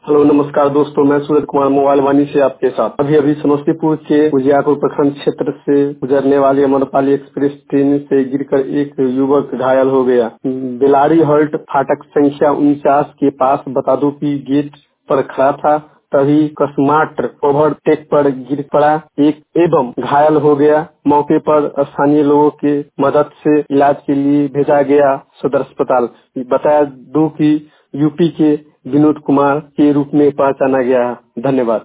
Hello नमस्कार दोस्तों, मैं सूरज कुमार मोबाइल वाणी से आपके साथ। अभी समस्तीपुर के उजियारपुर प्रखंड क्षेत्र से गुजरने वाली अमरपाली एक्सप्रेस ट्रेन से गिरकर एक युवक घायल हो गया। बेलारी हल्ट फाटक संख्या 49 के पास बता दूं कि गेट पर खड़ा था, तभी कस्माट ओवरटेक पर गिर पड़ा एक एवं घायल हो गया। मौके पर स्थानीय लोगों के मदद से इलाज के लिए भेजा गया सदर अस्पताल। बता दूं कि यूपी के विनोद कुमार के रूप में पहचाना गया है। धन्यवाद।